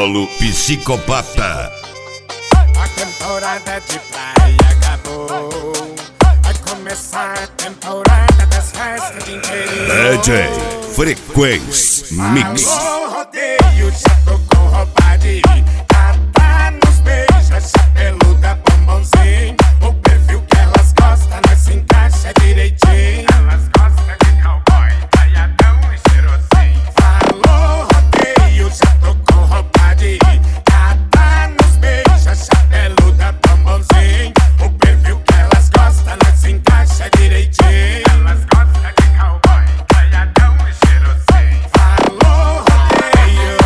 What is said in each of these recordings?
Paulo Psicopata. A temporada de praia acabou. Vai começar a temporada das festas de interior. DJ Frequência Mix. Alô, rodeio, já tô com roupa de cata nos beijos, chapeluda, bombonzinho. O perfil que elas gostam, nós se encaixa direitinho. Elas gostam de cowboy, talhadão e cheirosinho. Alô, rodeio, já tô com roupa de cata nos beijos, chapeluda, bombonzinho. O perfil que elas gostam, nós se encaixa direitinho. Elas gostam de cowboy, talhadão e cheirosinho. Alô, rodeio.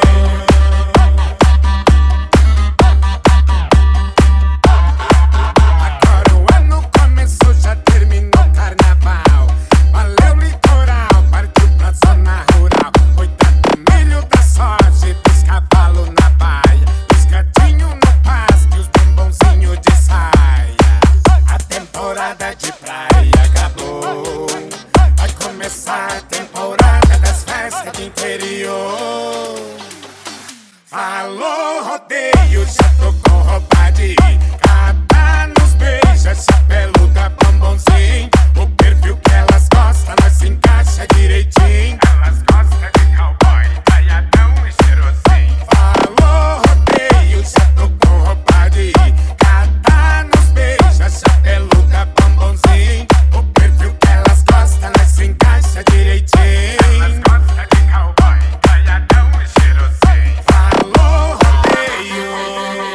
Agora o ano começou, já terminou o carnaval. Valeu litoral, partiu pra zona rural. Cuidado do milho, da soja, dos cavalos na baia, os gatinhos no pasto e os bombonzinhos de saia. A temporada de praia acabou. Vai começar a temporada das festas de interior. Alô, rodeio.